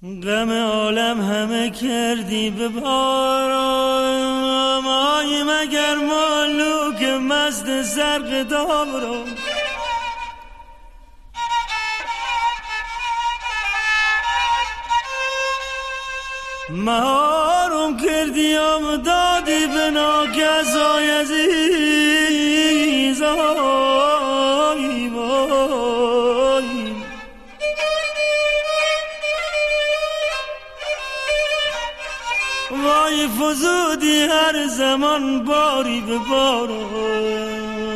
غم عالم همه کردی به بارم، آی مگر مالوک مزد زرق دارم. مهارم کردی و دادی به ناکسای عزیز. آی وای وای فزودی هر زمان باری به بارم.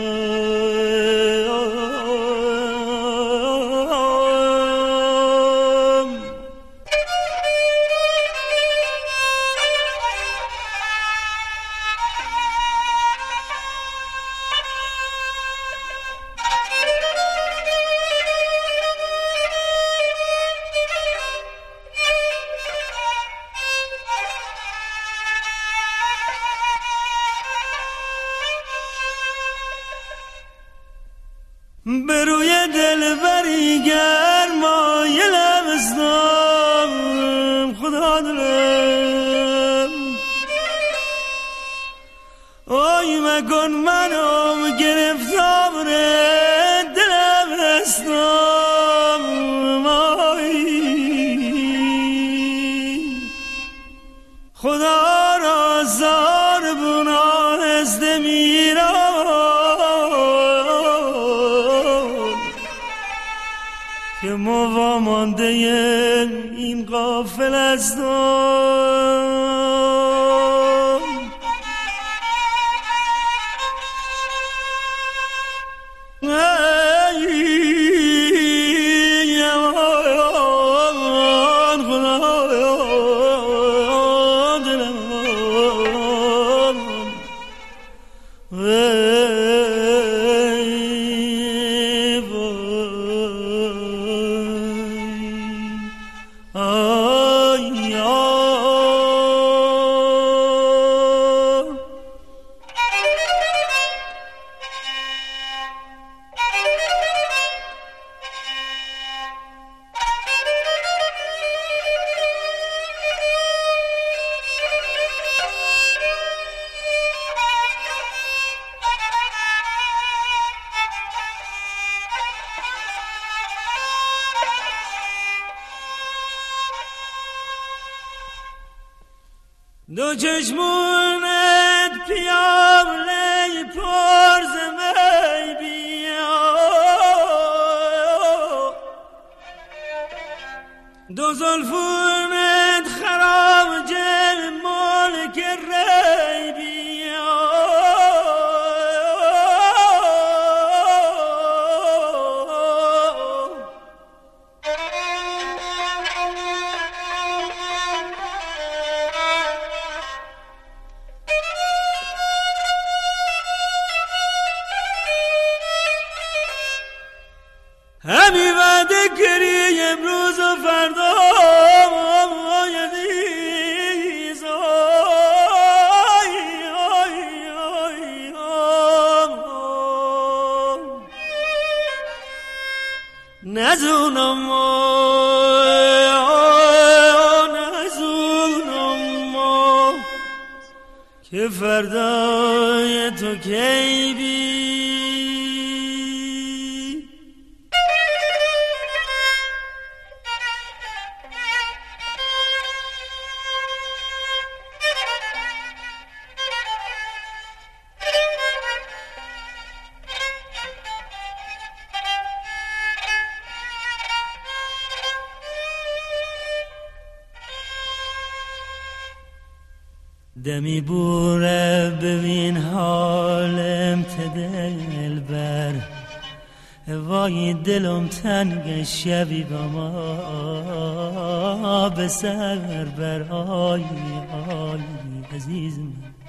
به روی دلبری گرمایلم ازدم خدا دلم. آی مکن منم گرفتار دلم هستم. آی خدا را زار بنا هسته میرم که موامانده این غافل هستم. دو چشمونت پیاله پر ز می بیا، دو زلفونت خراب جل ملک ری بیا. همی وعده کردی امروز و فردا عزیز. نزونم که فردای تو کی بی. دمی بوره ببین حالم تدل بر، وای دلم تنگ شبی با ما به سر بر. آی آی عزیزم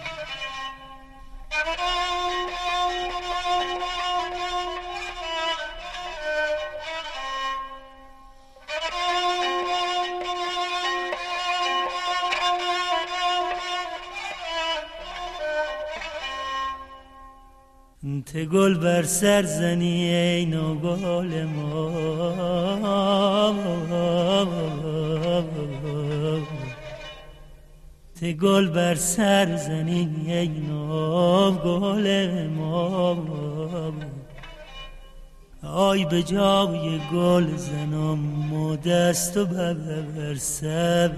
ته گل بر سر زنی ای نو گل ما. ته گل بر سر زنی ای ناب گل ما، آی به جای گل زنم و دست و بر سر.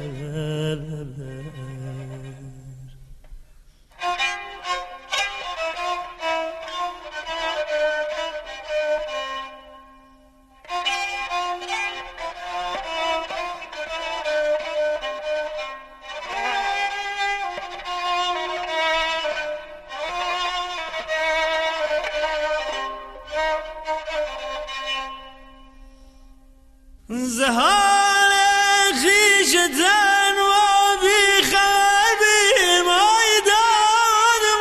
زهان خیش تن و بی خبر بی مایدان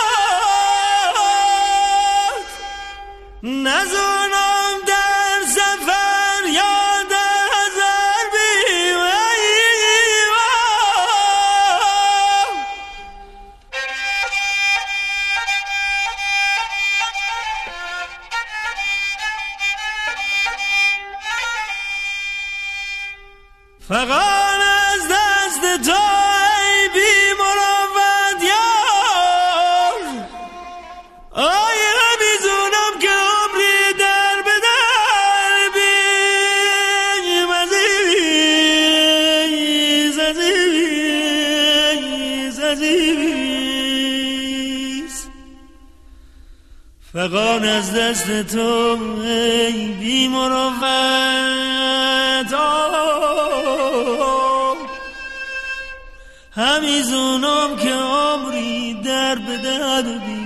مات، نزونم در سفر یا در هزار بی فقط از دست تو ای بی مروت یار، آی همیزونم که عمری در به در بیم عزیز عزیز عزیز. فقط از دست تو ای بی مروت همیزونم که عمری در به در بی